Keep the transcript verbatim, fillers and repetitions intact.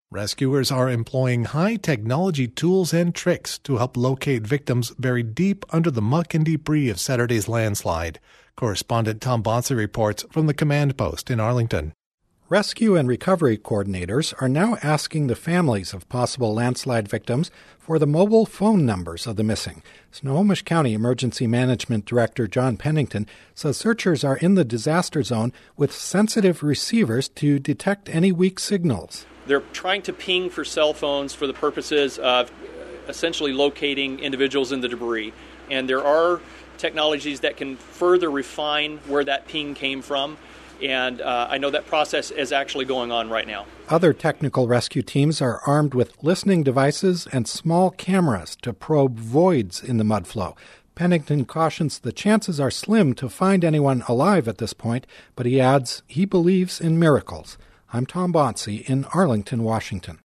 Rescuers are employing high-technology tools and tricks to help locate victims buried deep under the muck and debris of Saturday's landslide. Correspondent Tom Bonsi reports from the command post in Arlington. Rescue and recovery coordinators are now asking the families of possible landslide victims for the mobile phone numbers of the missing. Snohomish County Emergency Management Director John Pennington says searchers are in the disaster zone with sensitive receivers to detect any weak signals. They're trying to ping for cell phones for the purposes of essentially locating individuals in the debris. And there are technologies that can further refine where that ping came from. And uh, I know that process is actually going on right now. Other technical rescue teams are armed with listening devices and small cameras to probe voids in the mudflow. Pennington cautions the chances are slim to find anyone alive at this point, but he adds he believes in miracles. I'm Tom Bonsi in Arlington, Washington.